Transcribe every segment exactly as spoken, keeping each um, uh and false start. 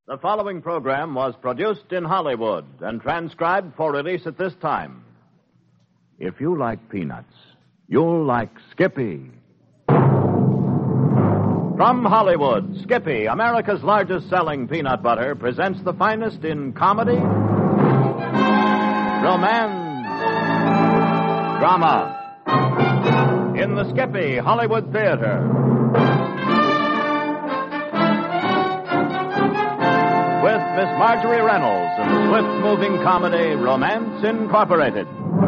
The following program was produced in Hollywood and transcribed for release at this time. If you like peanuts, you'll like Skippy. From Hollywood, Skippy, America's largest selling peanut butter, presents the finest in comedy, romance, drama. In the Skippy Hollywood Theater. With Miss Marjorie Reynolds in the swift-moving comedy Romance Incorporated.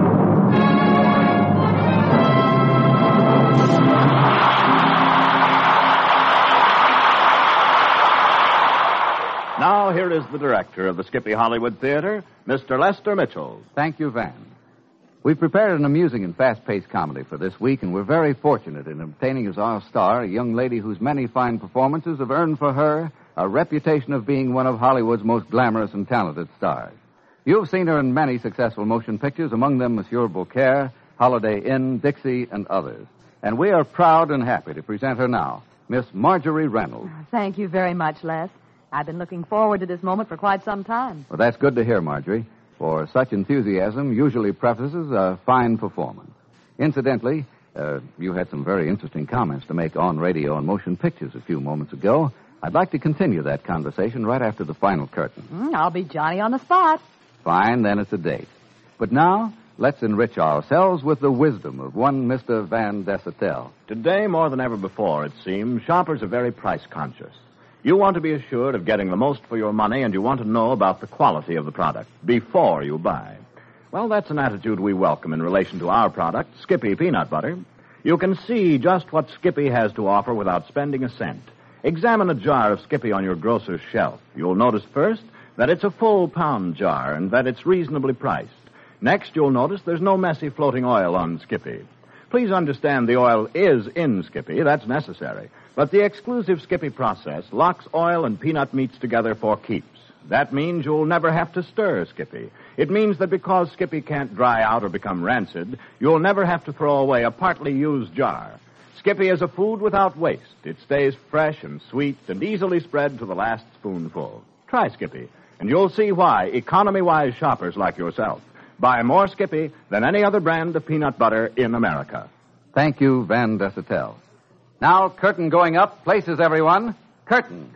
Now, here is the director of the Skippy Hollywood Theater, Mister Lester Mitchell. Thank you, Van. We've prepared an amusing and fast-paced comedy for this week, and we're very fortunate in obtaining as our star a young lady whose many fine performances have earned for her a reputation of being one of Hollywood's most glamorous and talented stars. You've seen her in many successful motion pictures, among them Monsieur Beaucaire, Holiday Inn, Dixie, and others. And we are proud and happy to present her now, Miss Marjorie Reynolds. Thank you very much, Les. I've been looking forward to this moment for quite some time. Well, that's good to hear, Marjorie, for such enthusiasm usually prefaces a fine performance. Incidentally, uh, you had some very interesting comments to make on radio and motion pictures a few moments ago. I'd like to continue that conversation right after the final curtain. Mm, I'll be Johnny on the spot. Fine, then it's a date. But now, let's enrich ourselves with the wisdom of one Mister Van Dessetel. Today, more than ever before, it seems, shoppers are very price-conscious. You want to be assured of getting the most for your money, and you want to know about the quality of the product before you buy. Well, that's an attitude we welcome in relation to our product, Skippy Peanut Butter. You can see just what Skippy has to offer without spending a cent. Examine a jar of Skippy on your grocer's shelf. You'll notice first that it's a full pound jar and that it's reasonably priced. Next, you'll notice there's no messy floating oil on Skippy. Please understand the oil is in Skippy. That's necessary. But the exclusive Skippy process locks oil and peanut meats together for keeps. That means you'll never have to stir Skippy. It means that because Skippy can't dry out or become rancid, you'll never have to throw away a partly used jar. Skippy is a food without waste. It stays fresh and sweet and easily spread to the last spoonful. Try Skippy, and you'll see why economy-wise shoppers like yourself buy more Skippy than any other brand of peanut butter in America. Thank you, Van Dessetel. Now, curtain going up. Places, everyone. Curtain.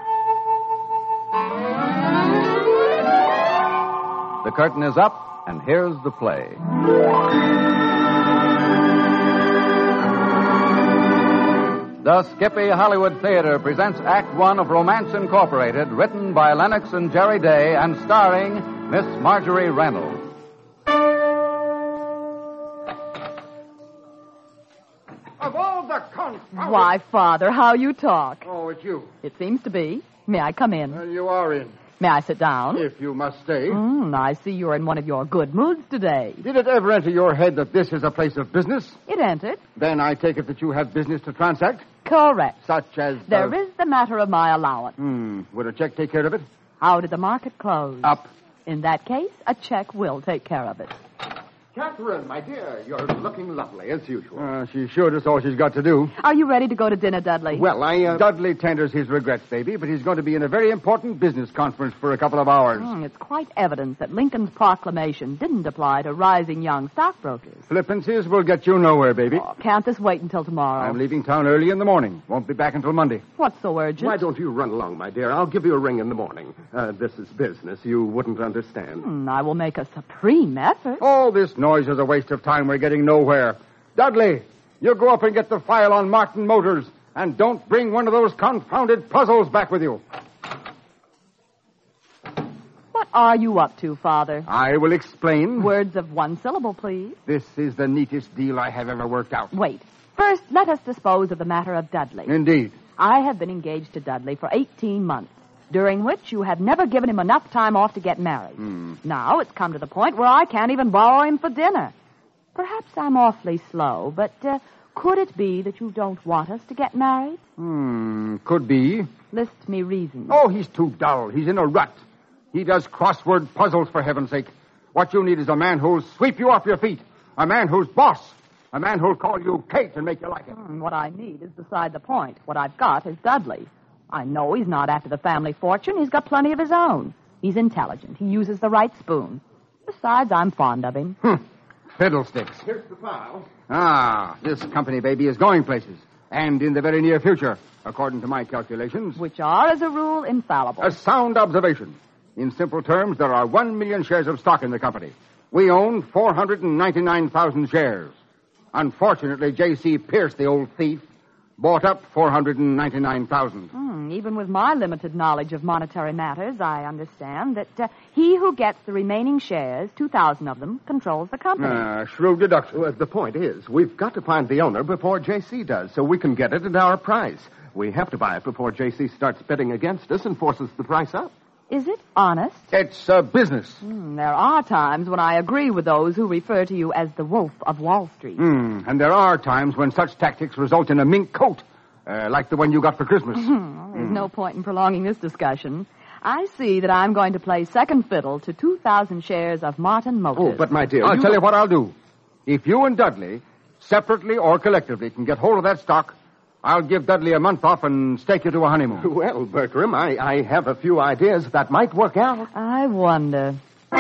The curtain is up, and here's the play. The Skippy Hollywood Theater presents Act One of Romance Incorporated, written by Lennox and Jerry Day, and starring Miss Marjorie Reynolds. Of all the confounded... Why, Father, how you talk. Oh, it's you. It seems to be. May I come in? Well, you are in. May I sit down? If you must stay. Mm, I see you're in one of your good moods today. Did it ever enter your head that this is a place of business? It entered. Then I take it that you have business to transact? Correct. Such as... There uh... is the matter of my allowance. Hmm. Would a check take care of it? How did the market close? Up. In that case, a check will take care of it. Catherine, my dear, you're looking lovely, as usual. Uh, she sure that's all she's got to do. Are you ready to go to dinner, Dudley? Well, I... Uh... Dudley tenders his regrets, baby, but he's going to be in a very important business conference for a couple of hours. Mm, it's quite evident that Lincoln's proclamation didn't apply to rising young stockbrokers. Flippancies will get you nowhere, baby. Oh, can't this wait until tomorrow? I'm leaving town early in the morning. Won't be back until Monday. What's so urgent? Why don't you run along, my dear? I'll give you a ring in the morning. Uh, this is business. You wouldn't understand. Mm, I will make a supreme effort. All this noise is a waste of time. We're getting nowhere. Dudley, you go up and get the file on Martin Motors, and don't bring one of those confounded puzzles back with you. What are you up to, Father? I will explain. Words of one syllable, please. This is the neatest deal I have ever worked out. Wait. First, let us dispose of the matter of Dudley. Indeed. I have been engaged to Dudley for eighteen months, during which you have never given him enough time off to get married. Hmm. Now it's come to the point where I can't even borrow him for dinner. Perhaps I'm awfully slow, but uh, could it be that you don't want us to get married? Hmm, could be. List me reasons. Oh, he's too dull. He's in a rut. He does crossword puzzles, for heaven's sake. What you need is a man who'll sweep you off your feet. A man who's boss. A man who'll call you Kate and make you like it. Hmm, what I need is beside the point. What I've got is Dudley. I know he's not after the family fortune. He's got plenty of his own. He's intelligent. He uses the right spoon. Besides, I'm fond of him. Hmm. Fiddlesticks. Here's the file. Ah, this company baby is going places. And in the very near future, according to my calculations. Which are, as a rule, infallible. A sound observation. In simple terms, there are one million shares of stock in the company. We own four hundred ninety-nine thousand shares. Unfortunately, J C. Pierce, the old thief, bought up four hundred ninety-nine thousand. Hmm, even with my limited knowledge of monetary matters, I understand that uh, he who gets the remaining shares, two thousand of them, controls the company. Ah, shrewd deduction. Well, the point is, we've got to find the owner before J C does, so we can get it at our price. We have to buy it before J C starts bidding against us and forces the price up. Is it honest? It's a business. Hmm, there are times when I agree with those who refer to you as the Wolf of Wall Street. Hmm. And there are times when such tactics result in a mink coat, uh, like the one you got for Christmas. Well, there's no point in prolonging this discussion. I see that I'm going to play second fiddle to two thousand shares of Martin Motors. Oh, but my dear, I'll you... tell you what I'll do. If you and Dudley, separately or collectively, can get hold of that stock, I'll give Dudley a month off and stake you to a honeymoon. Well, Bertram, I, I have a few ideas that might work out. I wonder.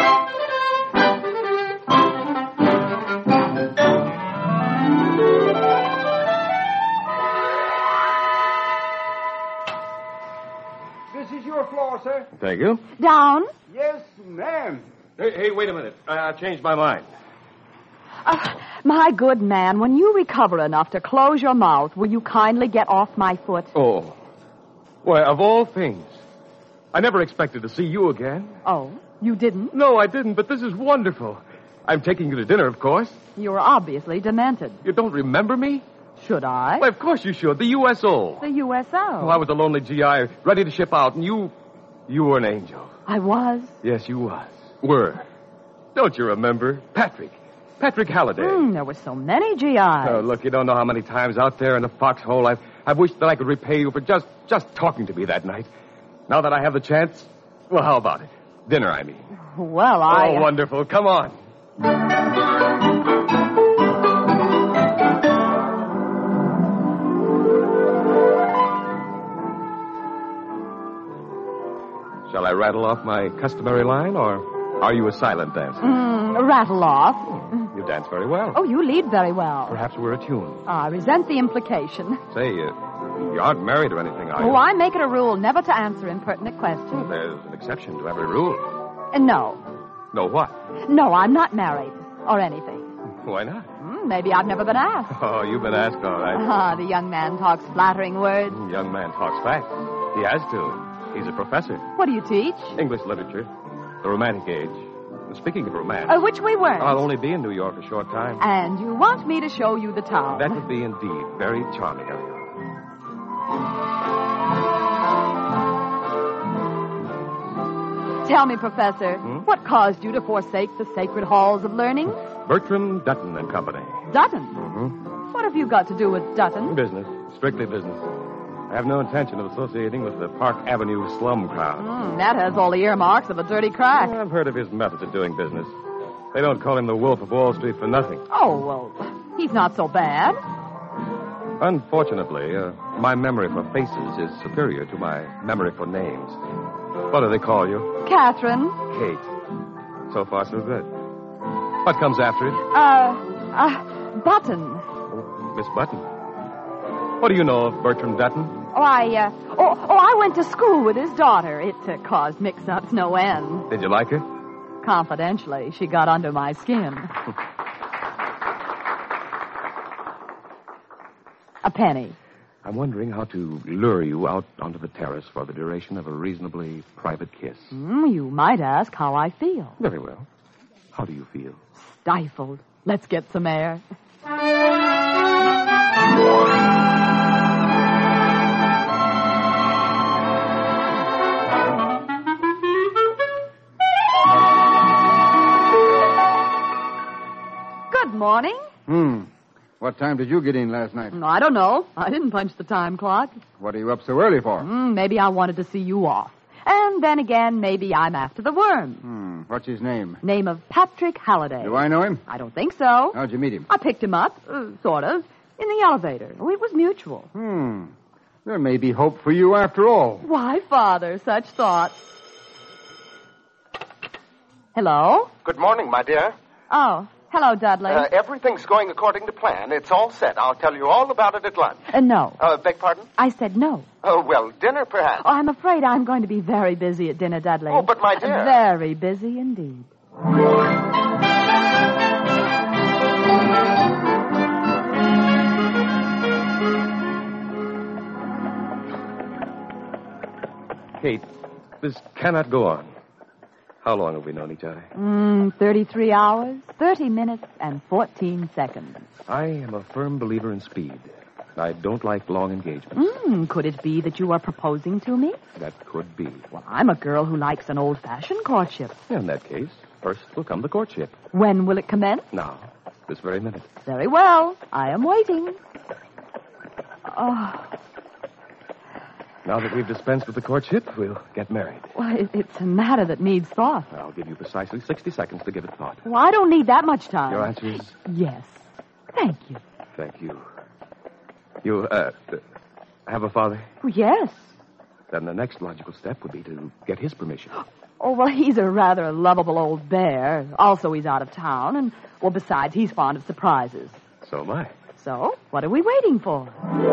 This is your floor, sir. Thank you. Down? Yes, ma'am. Hey, hey wait a minute. I changed my mind. Uh, my good man, when you recover enough to close your mouth, will you kindly get off my foot? Oh. Why, of all things. I never expected to see you again. Oh, you didn't? No, I didn't, but this is wonderful. I'm taking you to dinner, of course. You're obviously demented. You don't remember me? Should I? Why, of course you should. The U S O. The U S O. Oh, I was a lonely G I, ready to ship out, and you... You were an angel. I was? Yes, you was. Were. Don't you remember? Patrick. Patrick Halliday. Mm, there were so many G Is. Oh, look, you don't know how many times out there in the foxhole I've, I've wished that I could repay you for just, just talking to me that night. Now that I have the chance, well, how about it? Dinner, I mean. Well, I... Oh, wonderful. Come on. Shall I rattle off my customary line, or are you a silent dancer? Mm, rattle off. You dance very well. Oh, you lead very well. Perhaps we're attuned. I resent the implication. Say, uh, you aren't married or anything, are you? Oh, I make it a rule never to answer impertinent questions. There's an exception to every rule. Uh, no. No what? No, I'm not married. Or anything. Why not? Mm, maybe I've never been asked. Oh, you've been asked, all right. Ah, the young man talks flattering words. Young man talks facts. He has to. He's a professor. What do you teach? English literature. The Romantic Age. Speaking of romance... Uh, which we weren't. I'll only be in New York a short time. And you want me to show you the town. That would be indeed very charming of you. Tell me, Professor, Hmm? what caused you to forsake the sacred halls of learning? Bertram Dutton and Company. Dutton. Mm-hmm. What have you got to do with Dutton? Business. Strictly business. I have no intention of associating with the Park Avenue slum crowd. Mm, that has all the earmarks of a dirty crack. I've heard of his methods of doing business. They don't call him the Wolf of Wall Street for nothing. Oh, well, he's not so bad. Unfortunately, uh, my memory for faces is superior to my memory for names. What do they call you? Catherine. Kate. So far, so good. What comes after it? Uh, uh, Button. Oh, Miss Button. What do you know of Bertram Dutton? Oh, I, uh, oh, oh, I went to school with his daughter. It uh, caused mix-ups no end. Did you like her? Confidentially, she got under my skin. A penny. I'm wondering how to lure you out onto the terrace for the duration of a reasonably private kiss. Mm, you might ask how I feel. Very well. How do you feel? Stifled. Let's get some air. Good morning. Hmm. What time did you get in last night? I don't know. I didn't punch the time clock. What are you up so early for? Mm, maybe I wanted to see you off. And then again, maybe I'm after the worm. Hmm. What's his name? Name of Patrick Halliday. Do I know him? I don't think so. How'd you meet him? I picked him up, uh, sort of, in the elevator. Oh, it was mutual. Hmm. There may be hope for you after all. Why, Father, such thoughts. Hello? Good morning, my dear. Oh, hello, Dudley. Uh, everything's going according to plan. It's all set. I'll tell you all about it at lunch. Uh, no. Uh, beg pardon? I said no. Oh, well, dinner, perhaps. Oh, I'm afraid I'm going to be very busy at dinner, Dudley. Oh, but my dear. Very busy indeed. Kate, this cannot go on. How long have we known each other? Mm, thirty-three hours, thirty minutes, and fourteen seconds. I am a firm believer in speed. I don't like long engagements. Mm, could it be that you are proposing to me? That could be. Well, I'm a girl who likes an old-fashioned courtship. In that case, first will come the courtship. When will it commence? Now, this very minute. Very well. I am waiting. Oh, Now that we've dispensed with the courtship, we'll get married. well, it, it's a matter that needs thought. I'll give you precisely sixty seconds to give it thought. Well, I don't need that much time. Your answer is Yes. Thank you. thank you. You, uh, uh, have a father? Oh, yes. Then the next logical step would be to get his permission. Oh, well, he's a rather lovable old bear. Also, he's out of town. And, well, besides, he's fond of surprises. So am I. So, what are we waiting for?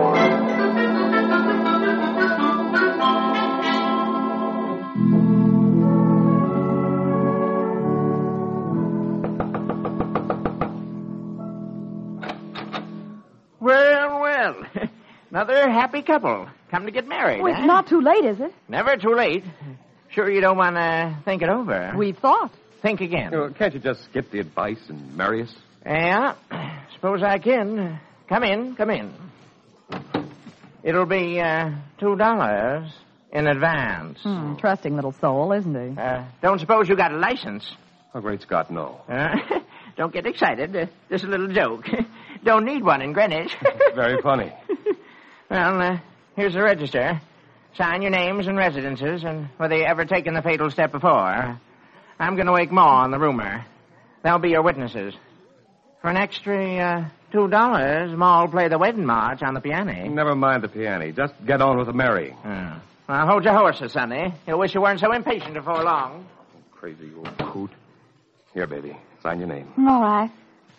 Well, well. Another happy couple. Come to get married, Oh, it's eh? not too late, is it? Never too late. Sure you don't want to think it over? We thought. Think again. You know, can't you just skip the advice and marry us? Yeah, suppose I can. Come in, come in. It'll be uh, two dollars in advance. Hmm, trusting little soul, isn't he? Uh, don't suppose you got a license? Oh, great Scott, no. Uh, don't get excited. Uh, just a little joke. Don't need one in Greenwich. Very funny. Well, uh, here's the register. Sign your names and residences and whether you ever taken the fatal step before. I'm going to wake Ma and the roomer. They'll be your witnesses. For an extra uh, two dollars, Ma'll play the wedding march on the piano. Never mind the piano. Just get on with the marrying. Oh. Well, hold your horses, Sonny. You'll wish you weren't so impatient before long. Crazy old coot. Here, baby. Sign your name. All right.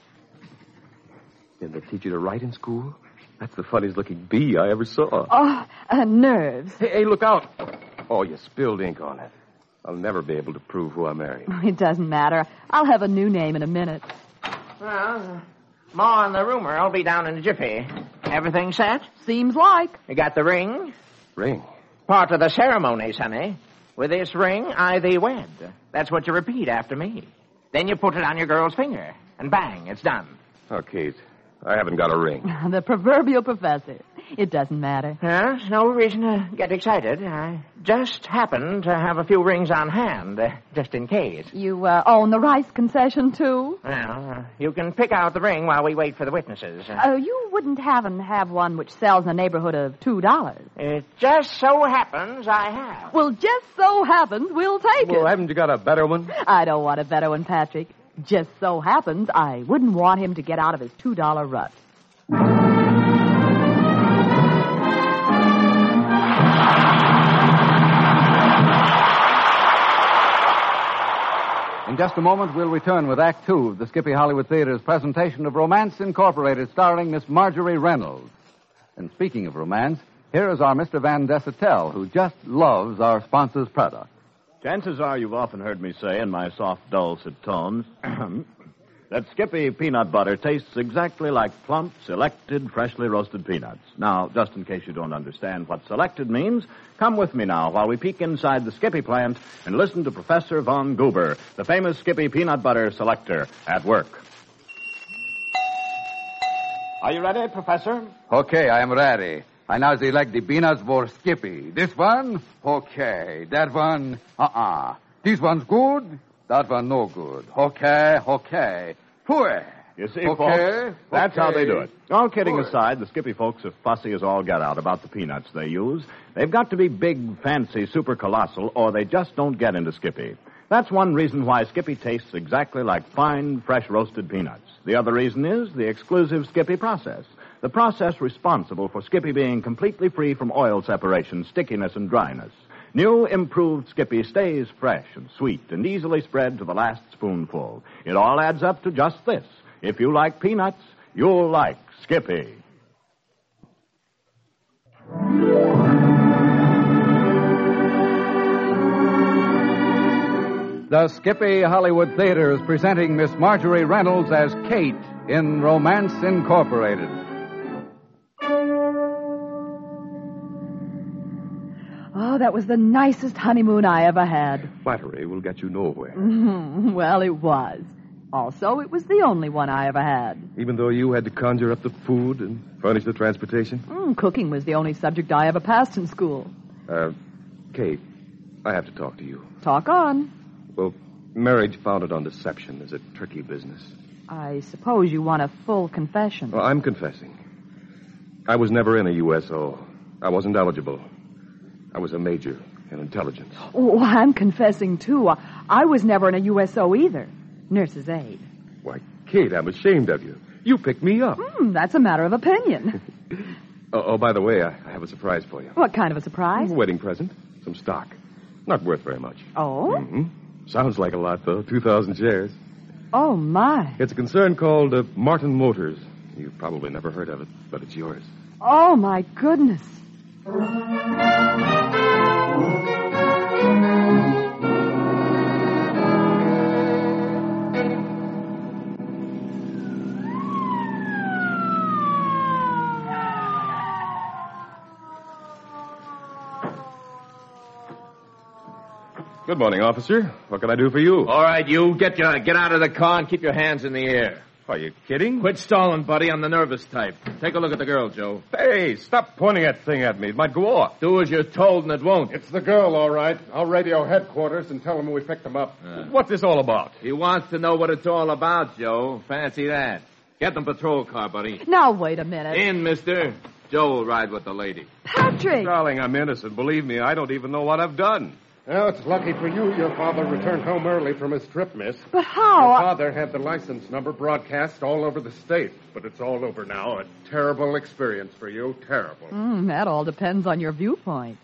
Did they teach you to write in school? That's the funniest looking bee I ever saw. Oh, uh, nerves. Hey, hey, look out. Oh, you spilled ink on it. I'll never be able to prove who I married. It doesn't matter. I'll have a new name in a minute. Well, Ma and the roomer will be down in a jiffy. Everything set? Seems like. You got the ring? Ring. Part of the ceremony, Sonny. With this ring, I thee wed. That's what you repeat after me. Then you put it on your girl's finger, and bang, it's done. Oh, Kate, I haven't got a ring. The proverbial professor. It doesn't matter. There's no reason to get excited. I just happen to have a few rings on hand, uh, just in case. You uh, own the rice concession, too? Well, uh, you can pick out the ring while we wait for the witnesses. Uh, Oh, you wouldn't happen to have one which sells in the neighborhood of two dollars. it just so happens I have. Well, just so happens we'll take Well, it. haven't you got a better one? I don't want a better one, Patrick. Just so happens I wouldn't want him to get out of his two dollar rut. In just a moment, we'll return with Act Two of the Skippy Hollywood Theater's presentation of Romance Incorporated, starring Miss Marjorie Reynolds. And speaking of romance, here is our Mister Van Dessetel, who just loves our sponsor's product. Chances are you've often heard me say in my soft, dulcet tones that Skippy peanut butter tastes exactly like plump, selected, freshly roasted peanuts. Now, just in case you don't understand what selected means, come with me now while we peek inside the Skippy plant and listen to Professor Von Goober, the famous Skippy peanut butter selector, at work. Are you ready, Professor? Okay, I am ready. I now select the peanuts for Skippy. This one, okay. That one, uh-uh. This one's good. That one no good. Okay, okay. Pooh. You see, Okay, folks, that's okay. how they do it. All kidding Good. aside, the Skippy folks are fussy as all get out about the peanuts they use. They've got to be big, fancy, super colossal, or they just don't get into Skippy. That's one reason why Skippy tastes exactly like fine, fresh roasted peanuts. The other reason is the exclusive Skippy process. the process responsible for Skippy being completely free from oil separation, stickiness, and dryness. New, improved Skippy stays fresh and sweet and easily spread to the last spoonful. It all adds up to just this. If you like peanuts, you'll like Skippy. The Skippy Hollywood Theater is presenting Miss Marjorie Reynolds as Kate in Romance Incorporated. Oh, that was the nicest honeymoon I ever had. Flattery will get you nowhere. Mm-hmm. Well, it was. Also, it was the only one I ever had. Even though you had to conjure up the food and furnish the transportation? Mm, cooking was the only subject I ever passed in school. Uh, Kate, I have to talk to you. Talk on. Well, marriage founded on deception is a tricky business. I suppose you want a full confession. Well, I'm confessing. I was never in a U S O. I wasn't eligible. I was a major in intelligence. Oh, I'm confessing, too. I was never in a U S O either. Nurse's aide. Why, Kate, I'm ashamed of you. You picked me up. Mm, that's a matter of opinion. oh, oh, by the way, I, I have a surprise for you. What kind of a surprise? A wedding present. Some stock. Not worth very much. Oh? Mm-hmm. Sounds like a lot, though. two thousand shares. Oh, my. It's a concern called uh, Martin Motors. You've probably never heard of it, but it's yours. Oh, my goodness. Good morning, officer. What can I do for you? All right, you. Get your, get out of the car and keep your hands in the air. Are you kidding? Quit stalling, buddy. I'm the nervous type. Take a look at the girl, Joe. Hey, stop pointing that thing at me. It might go off. Do as you're told and it won't. It's the girl, all right. I'll radio headquarters and tell them we picked them up. Uh, What's this all about? he wants to know what it's all about, Joe. Fancy that. Get them patrol car, buddy. Now, wait a minute. In, mister. Joe will ride with the lady. Patrick! Darling, I'm innocent. Believe me, I don't even know what I've done. Well, it's lucky for you your father returned home early from his trip, miss. But how? Your father had the license number broadcast all over the state, but it's all over now. A terrible experience for you. Terrible. Mm, that all depends on your viewpoint.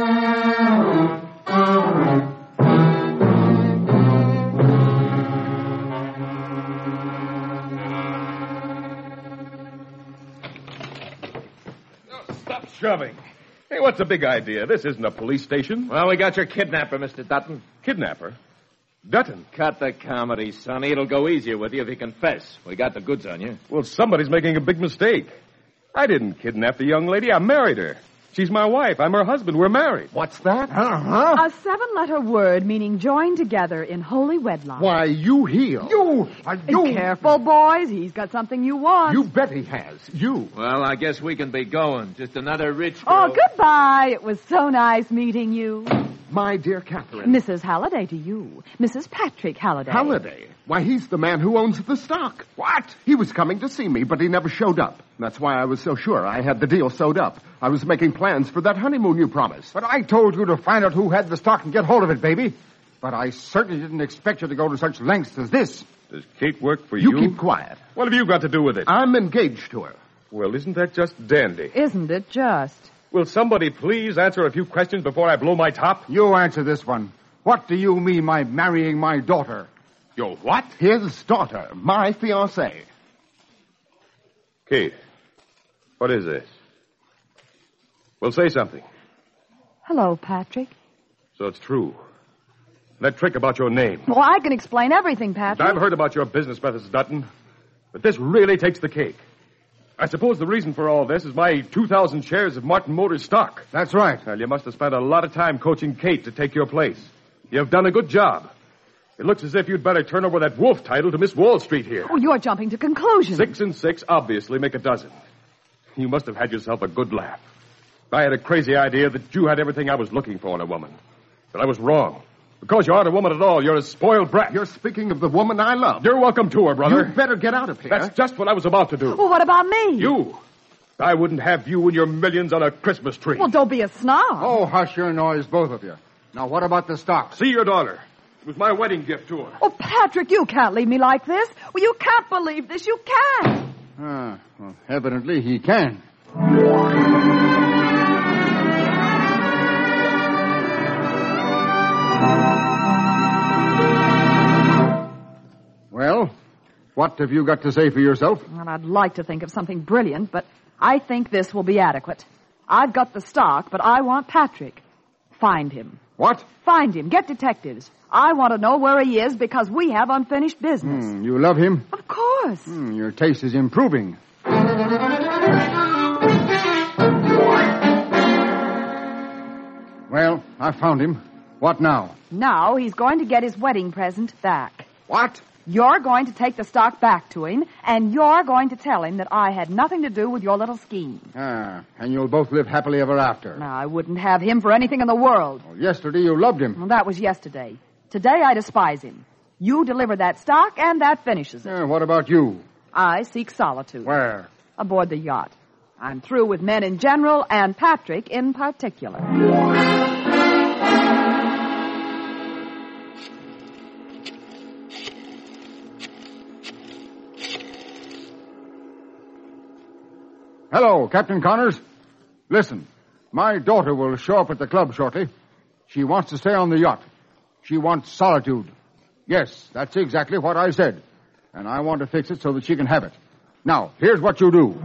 Oh, stop shoving. Hey, what's the big idea? This isn't a police station. Well, we got your kidnapper, Mister Dutton. Kidnapper? Dutton? Cut the comedy, Sonny. It'll go easier with you if you confess. We got the goods on you. Well, somebody's making a big mistake. I didn't kidnap the young lady. I married her. She's my wife. I'm her husband. We're married. What's that? Uh-huh. A seven-letter word meaning joined together in holy wedlock. Why, you heel. You! Uh, you! Be careful, boys. He's got something you want. You bet he has. You. Well, I guess we can be going. Just another rich girl. Oh, goodbye. It was so nice meeting you. My dear Catherine. Missus Halliday to you. Missus Patrick Halliday. Halliday? Why, he's the man who owns the stock. What? He was coming to see me, but he never showed up. That's why I was so sure I had the deal sewed up. I was making plans for that honeymoon you promised. But I told you to find out who had the stock and get hold of it, baby. But I certainly didn't expect you to go to such lengths as this. Does Kate work for you? You keep quiet. What have you got to do with it? I'm engaged to her. Well, isn't that just dandy? Isn't it just? Will somebody please answer a few questions before I blow my top? You answer this one. What do you mean by marrying my daughter? Your what? His daughter, my fiancée. Kate, what is this? Well, say something. Hello, Patrick. So it's true. That trick about your name. Well, I can explain everything, Patrick. I've heard about your business methods, Dutton. But this really takes the cake. I suppose the reason for all this is my two thousand shares of Martin Motors stock. That's right. Well, you must have spent a lot of time coaching Kate to take your place. You've done a good job. It looks as if you'd better turn over that wolf title to Miss Wall Street here. Oh, you're jumping to conclusions. Six and six obviously make a dozen. You must have had yourself a good laugh. I had a crazy idea that you had everything I was looking for in a woman. But I was wrong. Because you aren't a woman at all. You're a spoiled brat. You're speaking of the woman I love. You're welcome to her, brother. You better get out of here. That's just what I was about to do. Well, what about me? You. I wouldn't have you and your millions on a Christmas tree. Well, don't be a snob. Oh, hush your noise, both of you. Now, what about the stock? See your daughter. It was my wedding gift to her. Oh, Patrick, you can't leave me like this. Well, you can't believe this. You can't. Ah, well, evidently he can. Well, what have you got to say for yourself? Well, I'd like to think of something brilliant, but I think this will be adequate. I've got the stock, but I want Patrick. Find him. What? Find him. Get detectives. I want to know where he is because we have unfinished business. Hmm, you love him? Of course. Hmm, your taste is improving. Well, I found him. What now? Now he's going to get his wedding present back. What? You're going to take the stock back to him, and you're going to tell him that I had nothing to do with your little scheme. Ah, and you'll both live happily ever after. Now, I wouldn't have him for anything in the world. Well, yesterday you loved him. Well, that was yesterday. Today I despise him. You deliver that stock, and that finishes it. Uh, what about you? I seek solitude. Where? Aboard the yacht. I'm through with men in general, and Patrick in particular. Hello, Captain Connors. Listen, my daughter will show up at the club shortly. She wants to stay on the yacht. She wants solitude. Yes, that's exactly what I said. And I want to fix it so that she can have it. Now, here's what you do.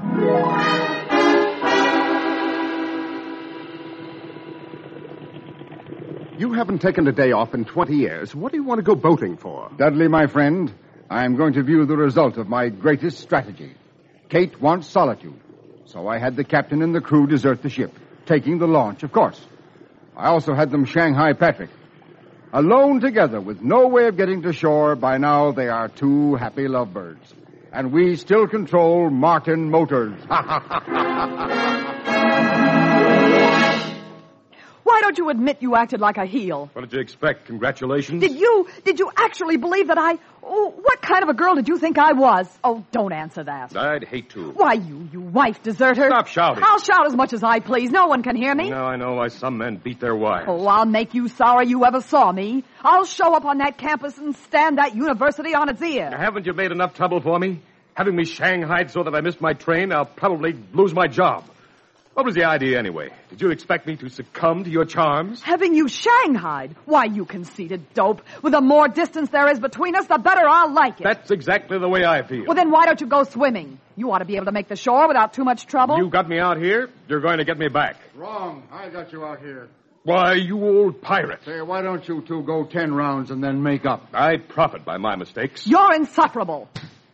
You haven't taken a day off in twenty years. What do you want to go boating for? Dudley, my friend, I'm going to view the result of my greatest strategy. Kate wants solitude. So I had the captain and the crew desert the ship, taking the launch, of course. I also had them Shanghai Patrick. Alone together with no way of getting to shore, by now they are two happy lovebirds. And we still control Martin Motors. Why don't you admit you acted like a heel? What did you expect? Congratulations? Did you, did you actually believe that I... Oh, what kind of a girl did you think I was? Oh, don't answer that. I'd hate to. Why, you, you wife deserter. Stop shouting. I'll shout as much as I please. No one can hear me. No, I know why some men beat their wives. Oh, I'll make you sorry you ever saw me. I'll show up on that campus and stand that university on its ear. Now, haven't you made enough trouble for me? Having me shanghaied so that I missed my train, I'll probably lose my job. What was the idea, anyway? Did you expect me to succumb to your charms? Having you shanghaied? Why, you conceited dope. With the more distance there is between us, the better I'll like it. That's exactly the way I feel. Well, then why don't you go swimming? You ought to be able to make the shore without too much trouble. You got me out here, you're going to get me back. Wrong. I got you out here. Why, you old pirate. Say, why don't you two go ten rounds and then make up? I profit by my mistakes. You're insufferable.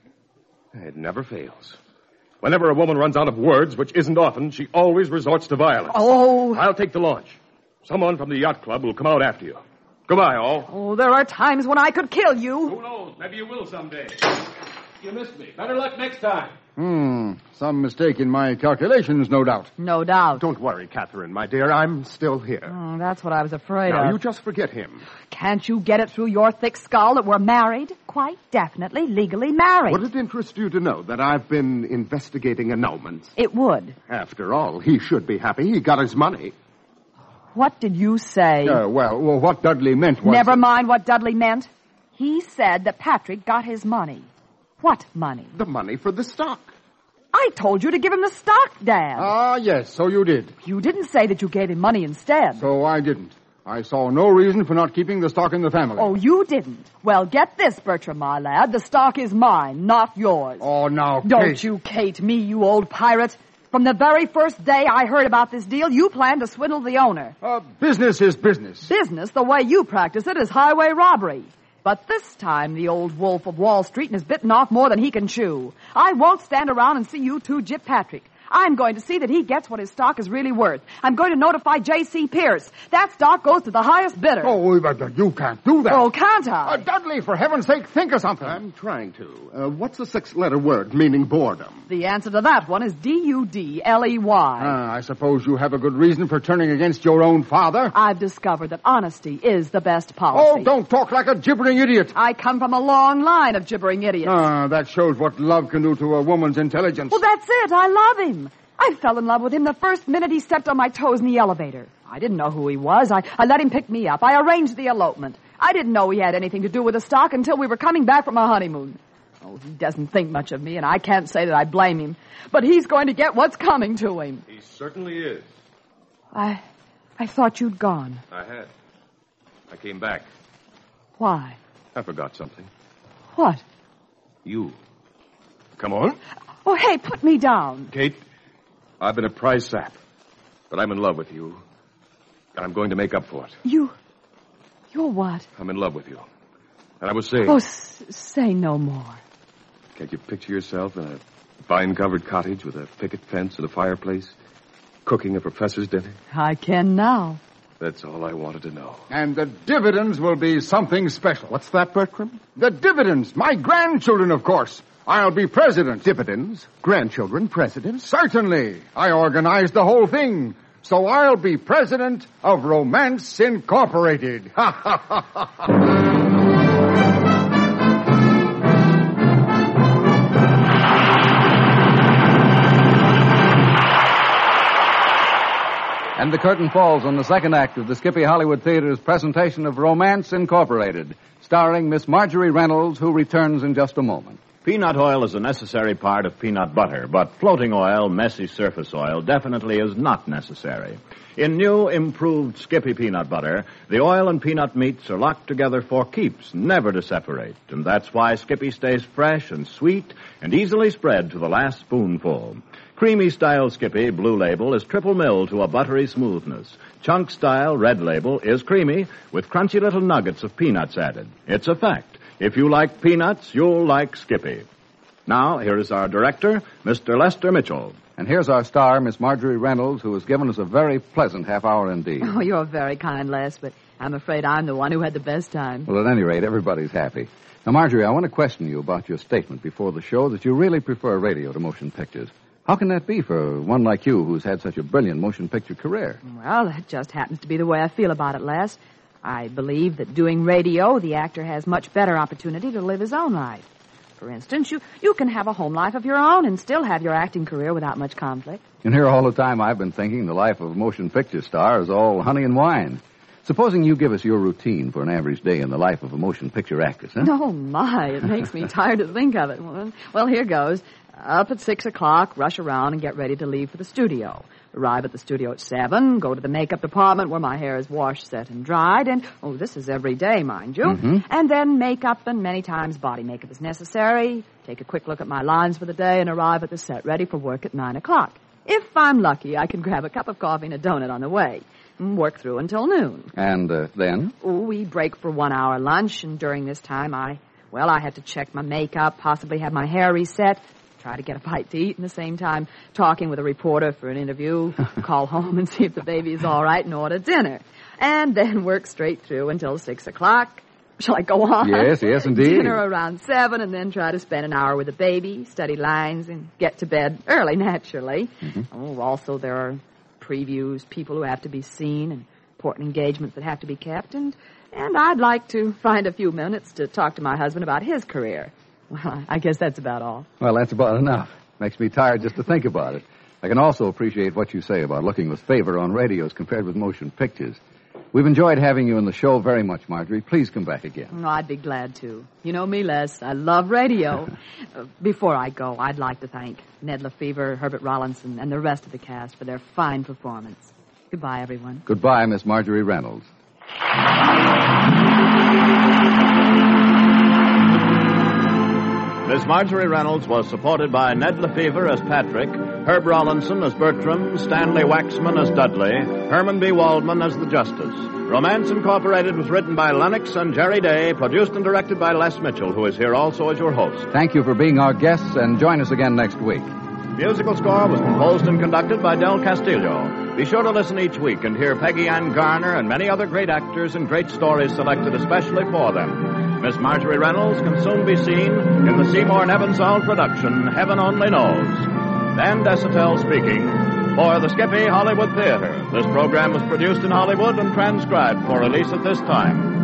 It never fails. Whenever a woman runs out of words, which isn't often, she always resorts to violence. Oh. I'll take the launch. Someone from the yacht club will come out after you. Goodbye, all. Oh, there are times when I could kill you. Who knows? Maybe you will someday. You missed me. Better luck next time. Hmm. Some mistake in my calculations, no doubt. No doubt. Don't worry, Catherine, my dear. I'm still here. Oh, that's what I was afraid Now, of. you just forget him. Can't you get it through your thick skull that we're married? Quite definitely, legally married. Would it interest you to know that I've been investigating annulments? It would. After all, he should be happy. He got his money. What did you say? Uh, well, well, what Dudley meant was... Never mind what Dudley meant. He said that Patrick got his money. What money? The money for the stock. I told you to give him the stock, Dad. Ah, yes, so you did. You didn't say that you gave him money instead. So I didn't. I saw no reason for not keeping the stock in the family. Oh, you didn't? Well, get this, Bertram, my lad. The stock is mine, not yours. Oh, now, Kate. Don't you Kate me, you old pirate. From the very first day I heard about this deal, you planned to swindle the owner. Uh, business is business. Business, the way you practice it, is highway robbery. But this time the old wolf of Wall Street has bitten off more than he can chew. I won't stand around and see you two gyp Patrick. I'm going to see that he gets what his stock is really worth. I'm going to notify J C. Pierce. That stock goes to the highest bidder. Oh, but you can't do that. Oh, can't I? Uh, Dudley, for heaven's sake, think of something. I'm trying to. Uh, what's the six-letter word meaning boredom? The answer to that one is D U D L E Y. Ah, I suppose you have a good reason for turning against your own father. I've discovered that honesty is the best policy. Oh, don't talk like a gibbering idiot. I come from a long line of gibbering idiots. Ah, that shows what love can do to a woman's intelligence. Well, that's it. I love him. I fell in love with him the first minute he stepped on my toes in the elevator. I didn't know who he was. I, I let him pick me up. I arranged the elopement. I didn't know he had anything to do with the stock until we were coming back from our honeymoon. Oh, he doesn't think much of me, and I can't say that I blame him. But he's going to get what's coming to him. He certainly is. I... I thought you'd gone. I had. I came back. Why? I forgot something. What? You. Come on. Oh, hey, put me down. Kate, I've been a prize sap, but I'm in love with you. And I'm going to make up for it. You... You're what? I'm in love with you. And I was saying... Oh, s- say no more. Can't you picture yourself in a vine-covered cottage with a picket fence and a fireplace, cooking a professor's dinner? I can now. That's all I wanted to know. And the dividends will be something special. What's that, Bertram? The dividends. My grandchildren, of course. I'll be president. Dividends? Grandchildren, presidents? Certainly. I organized the whole thing. So I'll be president of Romance Incorporated. Ha, ha, ha, ha, ha. And the curtain falls on the second act of the Skippy Hollywood Theater's presentation of Romance Incorporated, starring Miss Marjorie Reynolds, who returns in just a moment. Peanut oil is a necessary part of peanut butter, but floating oil, messy surface oil, definitely is not necessary. In new, improved Skippy peanut butter, the oil and peanut meats are locked together for keeps, never to separate. And that's why Skippy stays fresh and sweet and easily spread to the last spoonful. Creamy-style Skippy, Blue Label, is triple milled to a buttery smoothness. Chunk-style, Red Label, is creamy with crunchy little nuggets of peanuts added. It's a fact. If you like peanuts, you'll like Skippy. Now, here is our director, Mister Lester Mitchell. And here's our star, Miss Marjorie Reynolds, who has given us a very pleasant half hour indeed. Oh, you're very kind, Les, but I'm afraid I'm the one who had the best time. Well, at any rate, everybody's happy. Now, Marjorie, I want to question you about your statement before the show that you really prefer radio to motion pictures. How can that be for one like you who's had such a brilliant motion picture career? Well, that just happens to be the way I feel about it, Les. I believe that doing radio, the actor has much better opportunity to live his own life. For instance, you, you can have a home life of your own and still have your acting career without much conflict. And here all the time I've been thinking the life of a motion picture star is all honey and wine. Supposing you give us your routine for an average day in the life of a motion picture actress, huh? Oh, my, it makes me tired to think of it. Well, well, here goes. Up at six o'clock, rush around and get ready to leave for the studio. Arrive at the studio at seven, go to the makeup department where my hair is washed, set, and dried, and, oh, this is every day, mind you. Mm-hmm. And then makeup and many times body makeup is necessary. Take a quick look at my lines for the day and arrive at the set ready for work at nine o'clock. If I'm lucky, I can grab a cup of coffee and a donut on the way. And work through until noon. And uh, then? Oh, we break for one hour lunch, and during this time I, well, I had to check my makeup, possibly have my hair reset, try to get a bite to eat, and at the same time talking with a reporter for an interview, call home and see if the baby is all right and order dinner. And then work straight through until six o'clock. Shall I go on? Yes, yes, indeed. Dinner around seven, and then try to spend an hour with the baby, study lines, and get to bed early, naturally. Mm-hmm. Oh, also there are previews, people who have to be seen, and important engagements that have to be kept, and, and I'd like to find a few minutes to talk to my husband about his career. Well, I guess that's about all. Well, that's about enough. Makes me tired just to think about it. I can also appreciate what you say about looking with favor on radios compared with motion pictures. We've enjoyed having you in the show very much, Marjorie. Please come back again. Oh, I'd be glad to. You know me, Les. I love radio. uh, before I go, I'd like to thank Ned Lefevre, Herbert Rollinson, and the rest of the cast for their fine performance. Goodbye, everyone. Goodbye, Miss Marjorie Reynolds. Miss Marjorie Reynolds was supported by Ned Lefevre as Patrick, Herb Rollinson as Bertram, Stanley Waxman as Dudley, Herman B. Waldman as the Justice. Romance Incorporated was written by Lennox and Jerry Day, produced and directed by Les Mitchell, who is here also as your host. Thank you for being our guests, and join us again next week. Musical score was composed and conducted by Del Castillo. Be sure to listen each week and hear Peggy Ann Garner and many other great actors and great stories selected especially for them. Miss Marjorie Reynolds can soon be seen in the Seymour Nebenzahl production, Heaven Only Knows. Dan Desautels speaking for the Skippy Hollywood Theater. This program was produced in Hollywood and transcribed for release at this time.